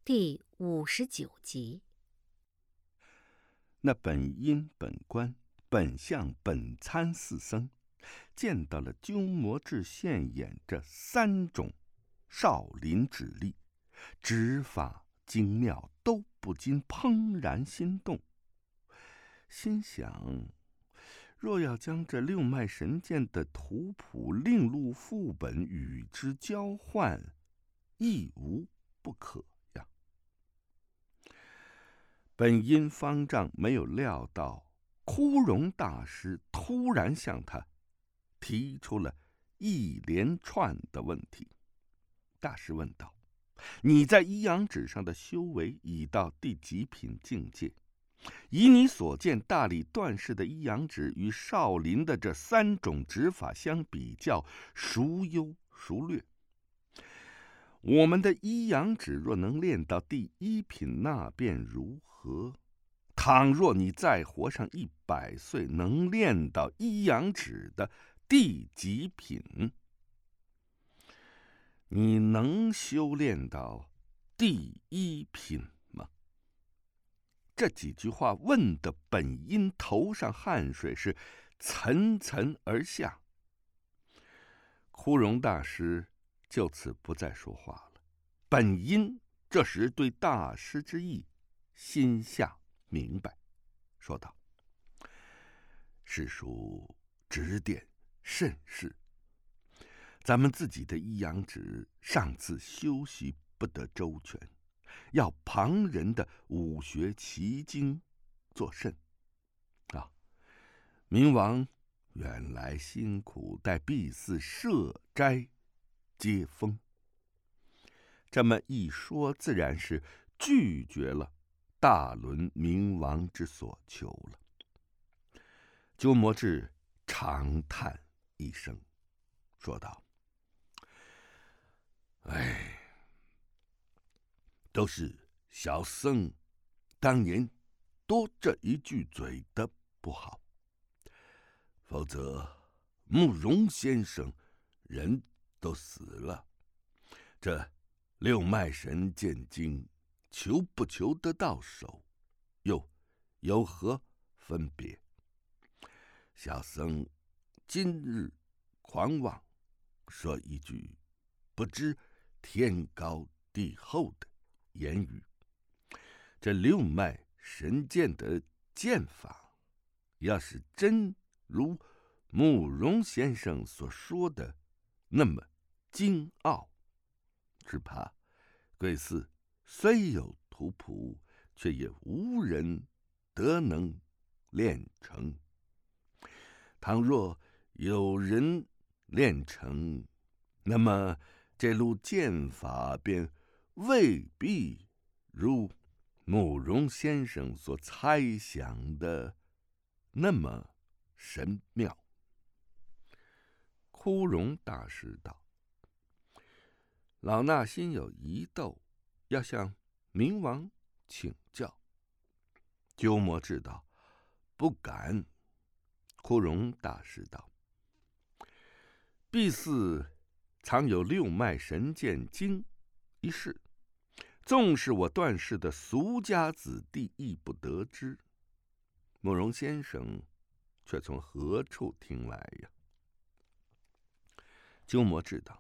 第59集。 那本因、本观、本相、本参四僧见到了鸠摩智现眼这三种少林指力，指法精妙，都不禁怦然心动，心想：若要将这六脉神剑的图谱另录副本与之交换，亦无不可呀。本因方丈没有料到枯荣大师突然向他提出了一连串的问题。大师问道：你在一阳指上的修为已到第几品境界？以你所见，大理段氏的一阳指与少林的这三种指法相比较，孰优孰劣？我们的一阳指若能练到第一品，那便如何？倘若你再活上100岁，能练到一阳指的第几品？你能修炼到第一品吗？这几句话问的本因头上汗水是涔涔而下。枯荣大师就此不再说话了。本因这时对大师之意心下明白，说道：师叔指点甚是。咱们自己的一阳指上次修习不得周全，要旁人的武学奇经作甚啊！明王远来辛苦，待必寺设斋接风。这么一说，自然是拒绝了大伦明王之所求了。鸠摩智长叹一声，说道：哎，都是小僧当年多这一句嘴的不好，否则慕容先生人都死了，这六脉神剑经求不求得到手，又有何分别？小僧今日狂妄，说一句不知天高地厚的言语。这六脉神剑的剑法，要是真如慕容先生所说的那么精奥，只怕贵寺虽有图谱，却也无人得能练成。倘若有人练成，那么这路剑法便未必如慕容先生所猜想的那么神妙。枯荣大师道：老衲心有疑窦，要向明王请教。鸠摩智道：不敢。枯荣大师道：敝寺藏有六脉神剑经一事，纵是我段氏的俗家子弟亦不得知，慕容先生却从何处听来呀？鸠摩智道：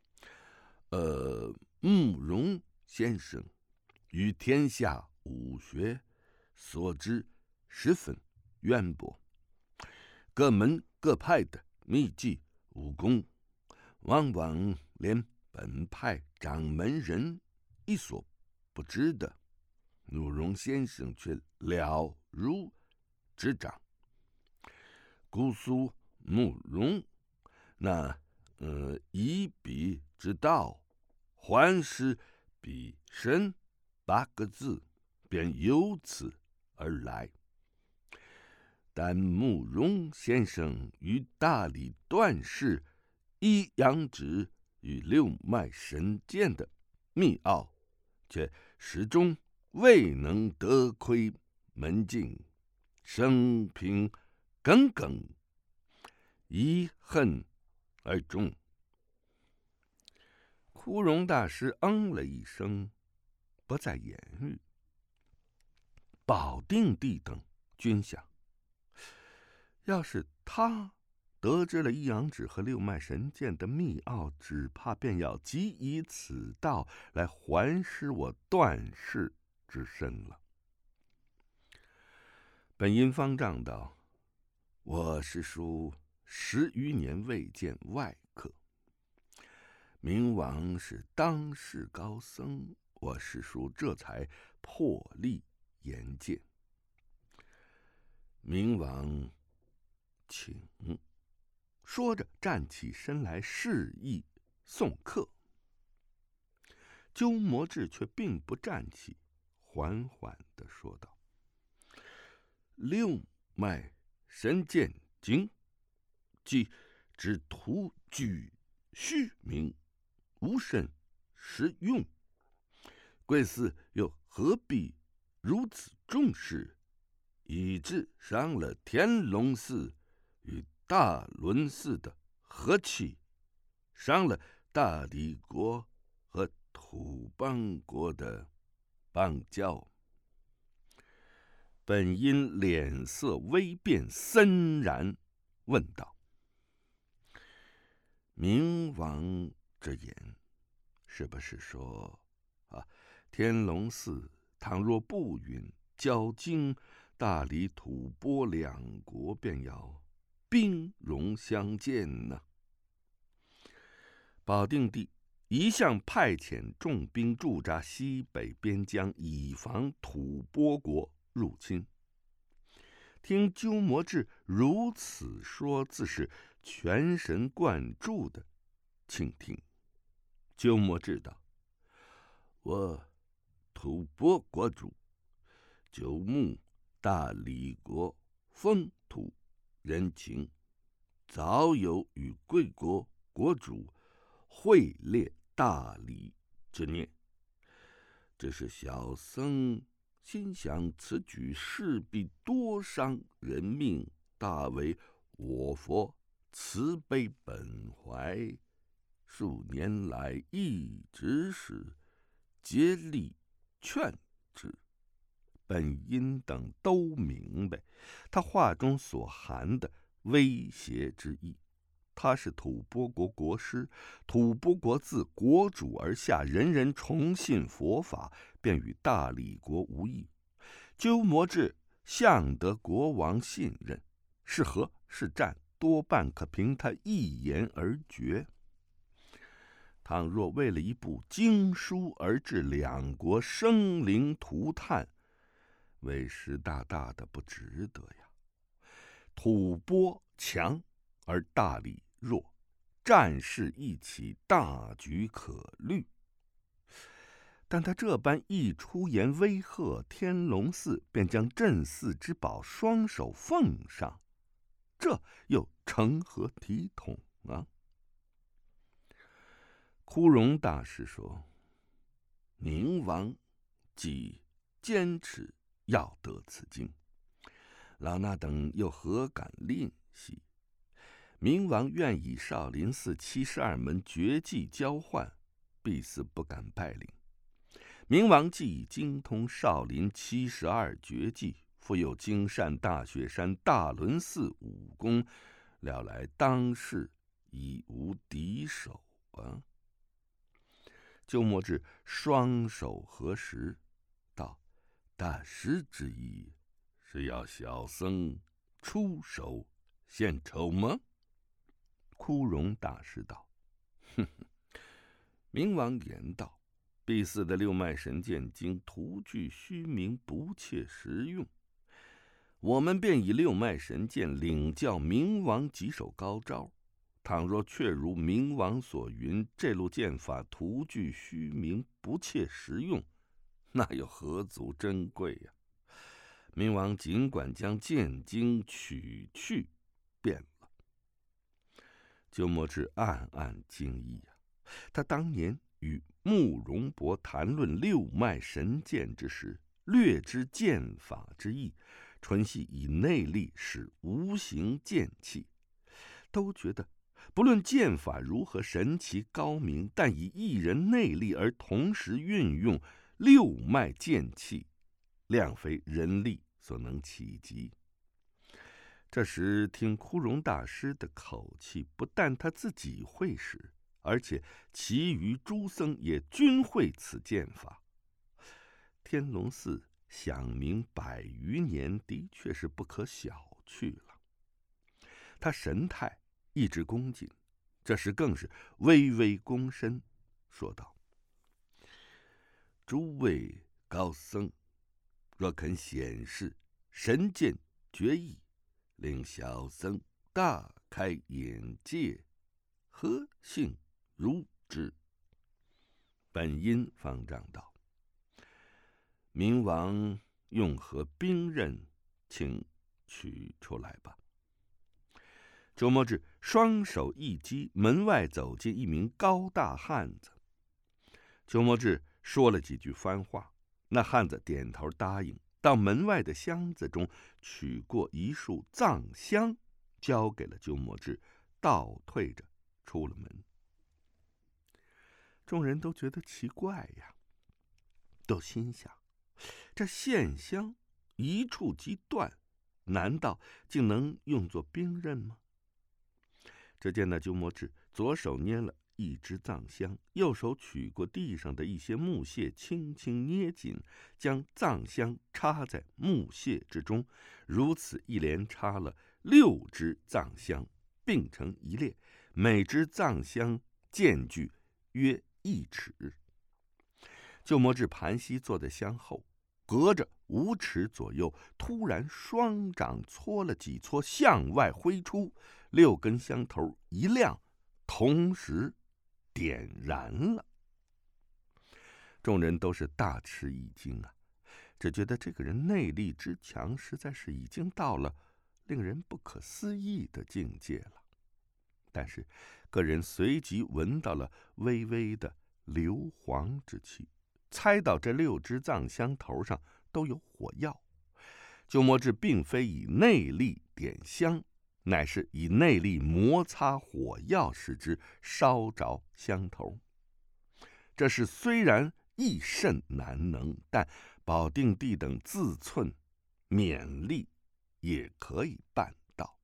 慕容先生于天下武学所知十分渊博，各门各派的秘技武功，往往连本派掌门人一所不知的，慕容先生却了如指掌。姑苏慕容那以彼之道，还施彼身8个字，便由此而来。但慕容先生于大理段氏一阳指与六脉神剑的秘奥，却始终未能得窥门径，生平耿耿遗恨而终。枯荣大师嗯了一声， 不再言语。保定帝等均想，要是他得知了一阳指和六脉神剑的秘奥，只怕便要急以此道来还施我段氏之身了。本因方丈道：我师叔10余年未见外客，明王是当世高僧，我师叔这才破例言见。明王请。说着站起身来示意送客。鸠摩智却并不站起，缓缓地说道：六脉神剑经，即只徒具虚名，无甚实用。贵寺又何必如此重视，以致伤了天龙寺与大伦寺的和气，伤了大理国和土邦国的邦交。本因脸色微变，森然问道：明王之言，是不是说天龙寺倘若不允交经大理吐蕃两国，便要兵戎相见呢？保定帝一向派遣重兵驻扎西北边疆，以防吐蕃国入侵。听鸠摩智如此说，自是全神贯注的倾听。鸠摩智道：我吐蕃国主久慕大理国风土人情，早有与贵国国主会猎大理之念。只是小僧心想，此举势必多伤人命，大为我佛慈悲本怀，数年来一直是竭力劝之。本因等都明白他话中所含的威胁之意。他是吐蕃国国师，吐蕃国自国主而下，人人崇信佛法，便与大理国无异。鸠摩智向得国王信任，是和是战，多半可凭他一言而决。倘若为了一部经书而致两国生灵涂炭，为时大大的不值得呀。吐蕃强而大理弱，战事一起，大局可虑。但他这般一出言威吓天龙寺，便将镇寺之宝双手奉上，这又成何体统啊？枯荣大师说：明王既坚持要得此经，老衲等又何敢吝惜？明王愿以少林寺72门绝技交换，必死不敢拜领。明王既已精通少林72绝技，复有精善大雪山大伦寺武功，料来当世已无敌手啊！鸠摩智双手合十，道：大师之意是要小僧出手献丑吗？枯荣大师道：哼哼，明王言道，必寺的六脉神剑经徒具虚名，不切实用。我们便以六脉神剑领教明王几手高招。倘若确如明王所云，这路剑法徒具虚名，不切实用，那又何足珍贵呀？明王尽管将剑经取去便了。鸠摩智暗暗惊异啊！他当年与慕容博谈论六脉神剑之时，略知剑法之意，纯系以内力使无形剑气，都觉得不论剑法如何神奇高明，但以一人内力而同时运用， 六脉剑气，量非人力所能企及。这时听枯荣大师的口气，不但他自己会使，而且其余诸僧也均会此剑法。天龙寺响名100余年，的确是不可小觑了。他神态一直恭敬，这时更是微微躬身，说道：“诸位高僧，若肯显示神剑绝艺，令小僧大开眼界，何幸如之？”本因方丈道：“明王用何兵刃，请取出来吧。”周摩智双手一击，门外走进一名高大汉子。周摩智说了几句番话，那汉子点头答应，到门外的箱子中取过一束藏香，交给了周摩智，倒退着出了门。众人都觉得奇怪呀，都心想：这线香一触即断，难道竟能用作兵刃吗？只见那鸠摩智左手捏了一支藏香，右手取过地上的一些木屑，轻轻捏紧，将藏香插在木屑之中，如此一连插了6支藏香，并成一列，每支藏香间距约1尺。鸠摩智盘膝坐在香后，隔着5尺左右，突然双掌搓了几搓，向外挥出，6根香头一亮，同时点燃了。众人都是大吃一惊啊，只觉得这个人内力之强，实在是已经到了令人不可思议的境界了。但是个人随即闻到了微微的硫磺之气，猜到这6支藏香头上都有火药。鸠摩智并非以内力点香，乃是以内力摩擦火药，使之烧着香头。这事虽然亦甚难能，但保定帝等自寸勉力，也可以办到。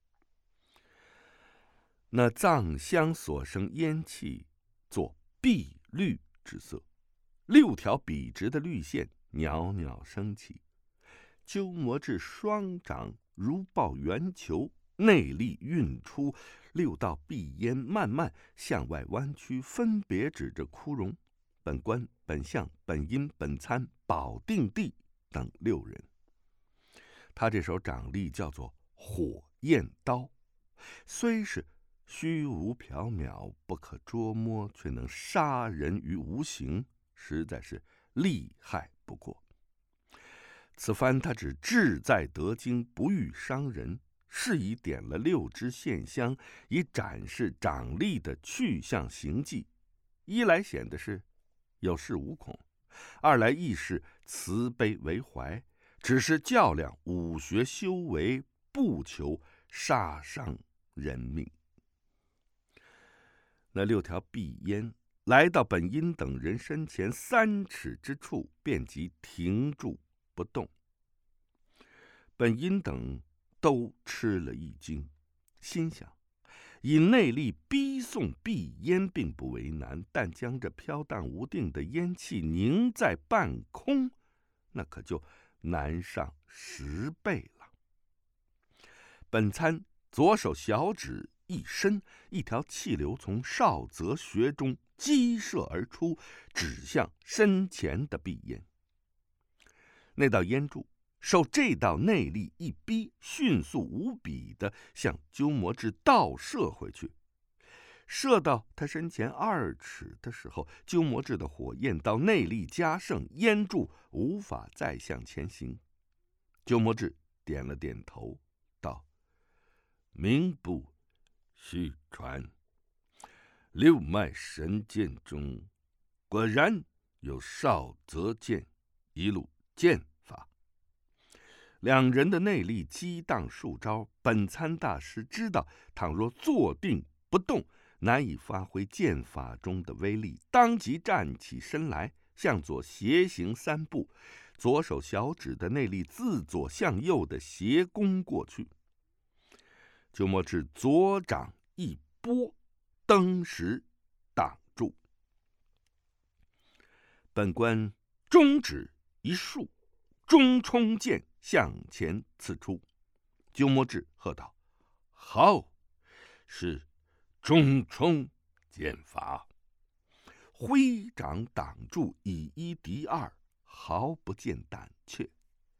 那藏香所生烟气，作碧绿之色，6条笔直的绿线袅袅升起。鸠摩智双掌如抱圆球，内力运出，6道碧烟慢慢向外弯曲，分别指着枯荣、本观、本相、本因、本参、保定帝等6人。他这手掌力叫做火焰刀，虽是虚无缥缈，不可捉摸，却能杀人于无形，实在是厉害不过。此番他只志在得经，不欲伤人，是以点了6支线香，以展示掌力的去向行迹。一来显得是有恃无恐，二来亦是慈悲为怀，只是较量武学修为，不求杀伤人命。那6条碧烟来到本因等人身前3尺之处，便即停住不动。本因等都吃了一惊，心想：以内力逼送碧烟并不为难，但将这飘荡无定的烟气凝在半空，那可就难上10倍了。本参左手小指一伸，一条气流从少泽穴中激射而出，指向身前的碧烟。那道烟柱受这道内力一逼，迅速无比地向鸠摩智倒射回去。射到他身前2尺的时候，鸠摩智的火焰刀内力加盛，烟柱无法再向前行。鸠摩智点了点头，道：“名不虚传，6脉神剑中果然有少泽剑一路剑法。”2人的内力激荡数招，本参大师知道，倘若坐定不动，难以发挥剑法中的威力，当即站起身来， 向左斜行3步，左手小指的内力自左向右的斜攻过去。鸠摩智左掌一拨，登时挡住。本官中指一竖，中冲剑向前刺出。鸠摩智喝道：“好！”是中冲剑法。挥掌挡住，以1敌2，毫不见胆怯。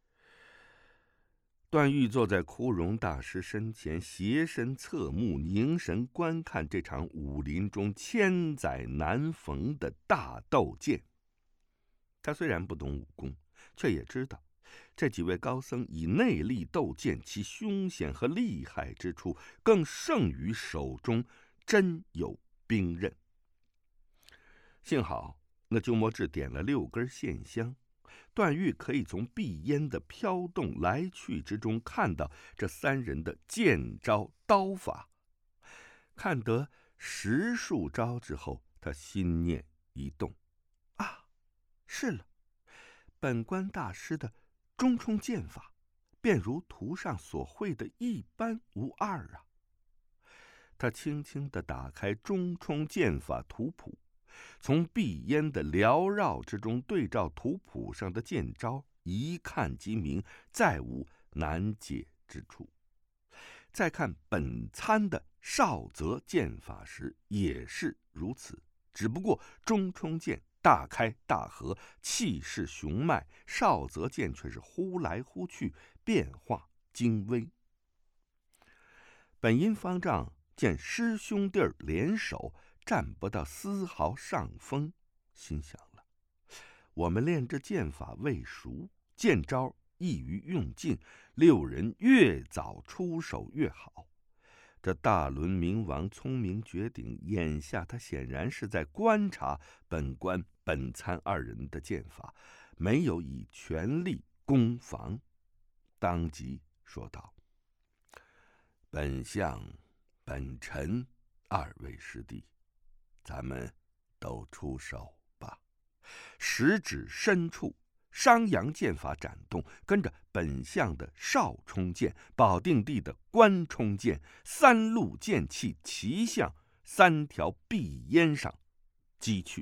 段誉坐在枯荣大师身前，斜身侧目，凝神观看这场武林中千载难逢的大斗剑。他虽然不懂武功，却也知道这几位高僧以内力斗剑，其凶险和厉害之处更胜于手中真有兵刃。幸好那鸠摩智点了6根线香，段誉可以从碧烟的飘动来去之中看到这3人的剑招刀法。看得10数招之后，他心念一动，啊，是了，本官大师的中冲剑法便如图上所绘的一般无二啊。他轻轻地打开中冲剑法图谱，从碧烟的缭绕之中对照图谱上的剑招，一看即明，再无难解之处。再看本参的少泽剑法时也是如此，只不过中冲剑大开大合，气势雄迈，少泽剑却是忽来忽去，变化精微。本因方丈见师兄弟联手，占不到丝毫上风，心想了，我们练这剑法未熟，剑招易于用尽，6人越早出手越好。这大轮明王聪明绝顶，眼下他显然是在观察本官本参2人的剑法，没有以全力攻防，当即说道：“本相、本臣2位师弟，咱们都出手吧。”食指深处，商阳剑法展动，跟着本相的少冲剑、保定帝的关冲剑，3路剑气齐向3条碧烟上击去。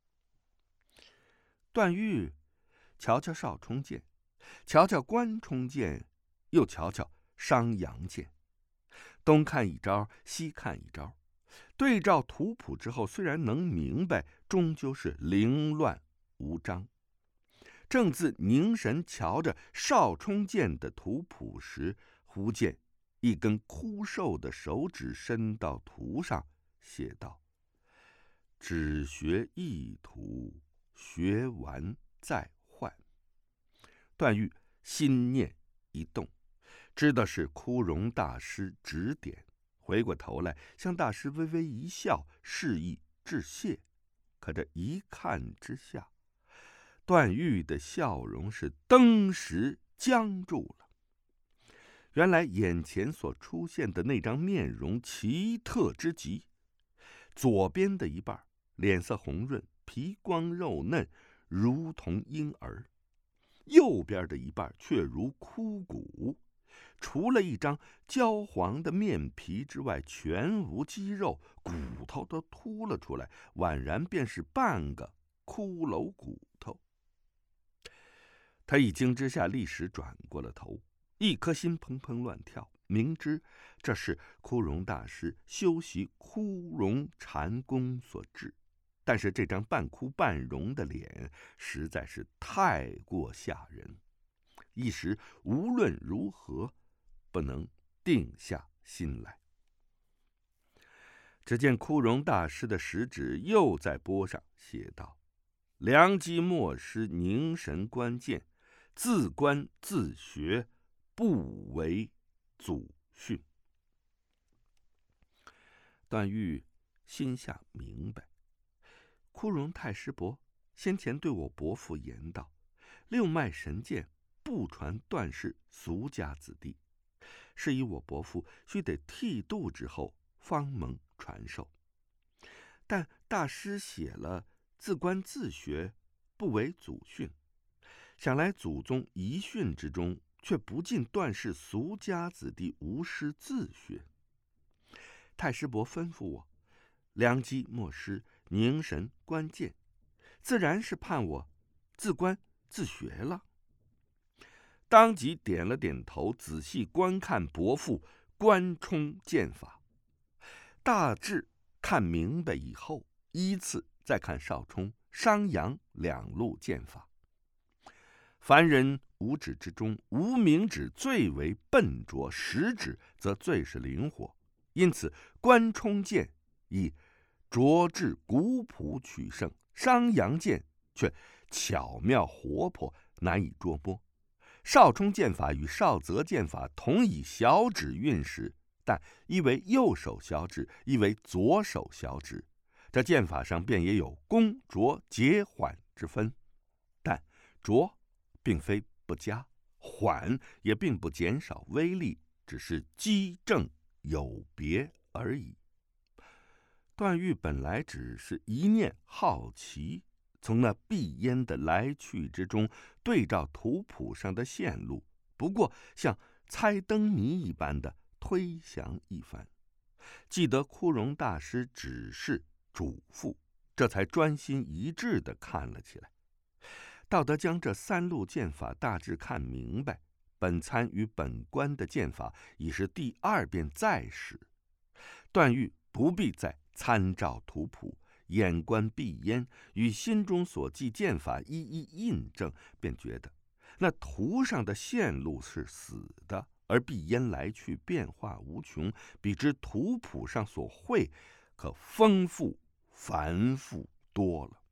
段誉瞧瞧少冲剑，瞧瞧关冲剑，又瞧瞧商阳剑，东看一招，西看一招，对照图谱之后，虽然能明白，终究是凌乱无章。正自凝神瞧着少冲剑的图谱时，忽见一根枯瘦的手指伸到图上，写道：“只学一图，学完再换。”段誉心念一动，知道是枯荣大师指点，回过头来向大师微微一笑，示意致谢。可这一看之下，段誉的笑容是登时僵住了。原来眼前所出现的那张面容奇特之极，左边的一半脸色红润，皮光肉嫩，如同婴儿；右边的一半却如枯骨，除了一张焦黄的面皮之外，全无肌肉，骨头都凸了出来，宛然便是半个骷髅骨头。他一惊之下，立时转过了头，一颗心砰砰乱跳，明知这是枯荣大师修习枯荣禅功所致，但是这张半哭半容的脸实在是太过吓人，一时无论如何不能定下心来。只见枯荣大师的食指又在钵上写道：“良机莫失，凝神观剑，自观自学，不为祖训。”段誉心下明白，枯荣太师伯先前对我伯父言道：“6脉神剑不传段氏俗家子弟，是以我伯父须得剃度之后方蒙传授。但大师写了自观自学， 不为祖训。想来祖宗遗训之中，却不尽断是俗家子弟无师自学。太师伯吩咐我，良机莫失，凝神观剑，自然是盼我自观自学了。当即点了点头，仔细观看伯父关冲剑法，大致看明白以后，依次再看少冲、商阳两路剑法。凡人五指之中，无名指最为笨拙，食指则最是灵活，因此关冲剑以拙智古朴取胜，商阳剑却巧妙活泼，难以捉摸。少冲剑法与少泽剑法同以小指运使，但一为右手小指，一为左手小指，这剑法上便也有攻拙节缓之分。但拙并非不佳，缓也并不减少威力，只是机正有别而已。段誉本来只是一念好奇，从那碧烟的来去之中对照图谱上的线路，不过像猜灯谜一般的推详一番。记得枯荣大师指示嘱咐，这才专心一致地看了起来。到得将这三路剑法大致看明白，本参与本观的剑法已是第二遍再使。段誉不必再参照图谱，眼观碧烟，与心中所记剑法一一印证，便觉得那图上的线路是死的，而碧烟来去变化无穷，比之图谱上所绘可丰富繁复多了。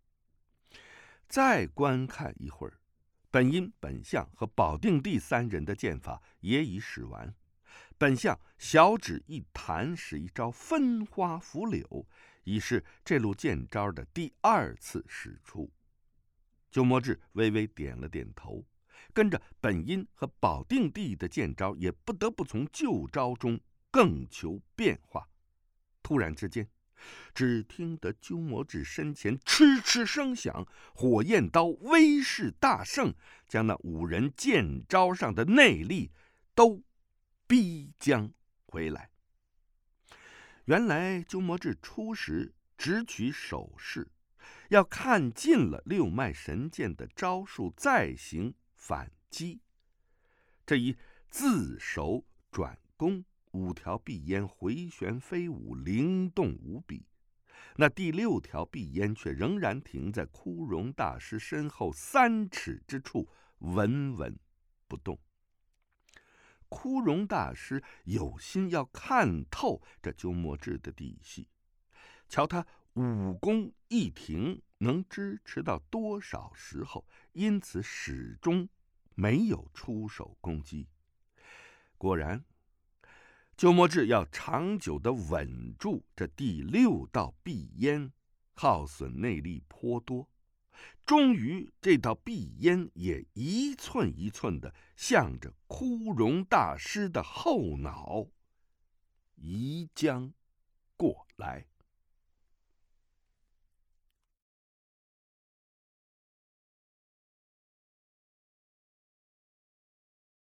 再观看一会儿，本因、本相和保定帝三人的剑法也已使完。本相小指一弹，使一招分花拂柳，已是这路剑招的第二次使出。鸠摩智微微点了点头，跟着本因和保定帝的剑招也不得不从旧招中更求变化。突然之间，只听得鸠摩智身前嗤嗤声响，火焰刀威势大盛，将那五人剑招上的内力都逼将回来。原来鸠摩智初时只取手势，要看尽了六脉神剑的招数，再行反击。这一自手转攻，五条碧烟回旋飞舞，灵动无比。那第六条碧烟却仍然停在枯荣大师身后3尺之处，稳稳不动。枯荣大师有心要看透这鸠摩智的底细，瞧他武功一停，能支持到多少时候，因此始终没有出手攻击。果然，鸠摩智要长久地稳住这第6道碧烟，耗损内力颇多。终于这道碧烟也一寸一寸地向着枯荣大师的后脑移将过来。